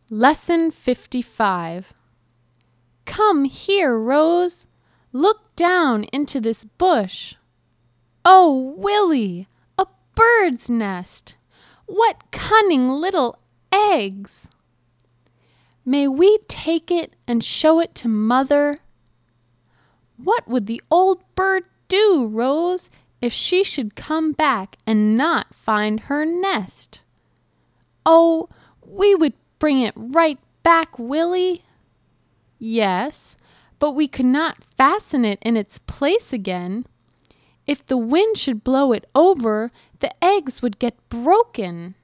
Lesson 55. Come here, Rose. Look down into this bush. Oh, Willie, a bird's nest! What cunning little eggs! May we take it and show it to Mother? What would the old bird do, Rose, if she should come back and not find her nest? Oh, we would bring it right back, Willie. Yes, but we could not fasten it in its place again. If the wind should blow it over, the eggs would get broken.